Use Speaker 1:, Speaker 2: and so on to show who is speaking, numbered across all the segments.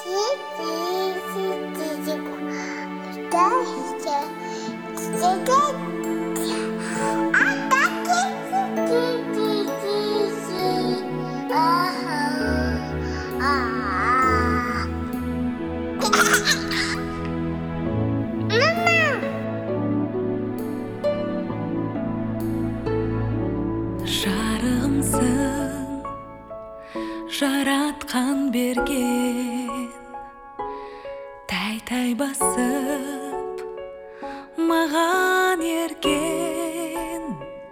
Speaker 1: Жарығымсың, жаратқан берген, тай-тай басып маған ерген.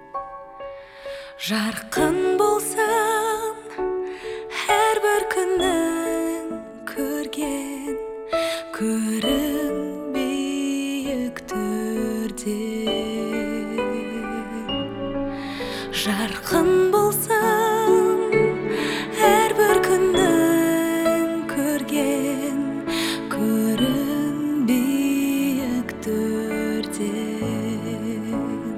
Speaker 1: Жарқын болсын әрбір күнің көрген, көрін биік төрден. Жарқын болсын әрбір күнің көрген, көрін биік төрден.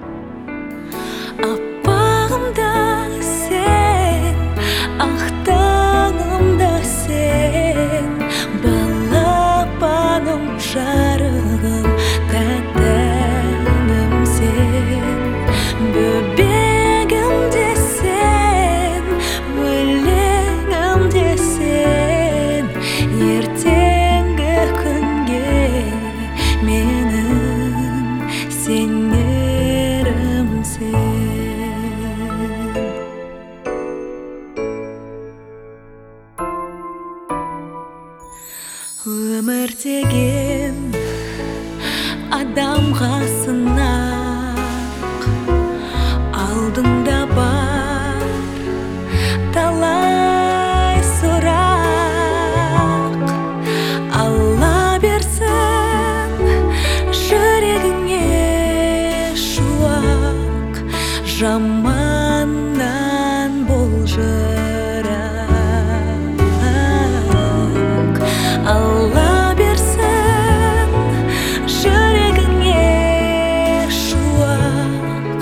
Speaker 1: Аппағымда сен, ақтаңымда сен, балапаным жарығым, тәттәнім сен. Бөбегімде сен, өлеңімде сен, ертеңгі күнге менің сенерім сен. Өмір деген адамға сынақ, алдыңда бар талай сұрақ. Алла берсін жүрегіңе шуақ, жаманнан бол жырақ. Алла берсін жүрегіңе шуақ,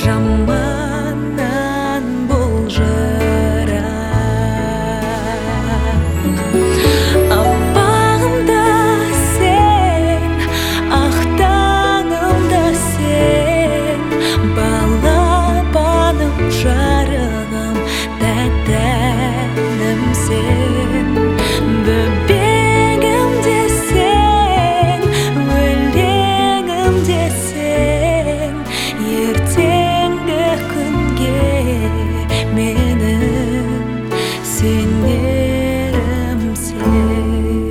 Speaker 1: жаманнан бол жырақ. Аппағымда сен, ақтаңымда сен, балапаным жарығым, тәттәнім сен. Бөбегімде сен, өлеңімде сен, ертеңгі күнге менің сенерім сен.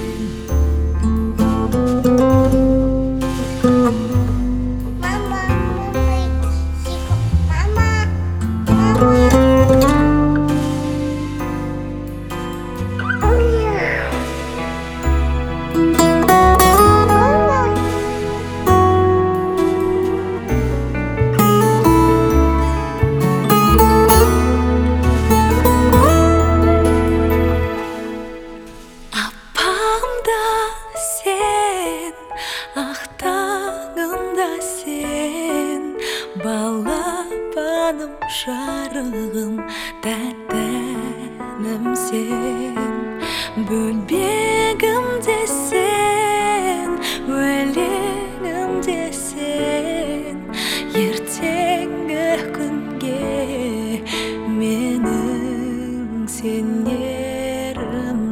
Speaker 1: Аппағымда сен, ақтаңымда сен, балапаным жарығым, тәттәнім сен. Бөбегімде сен, өлеңімде сен, ертеңгі күнге менің сенерім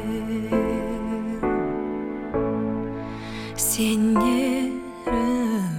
Speaker 1: сен. Сенерім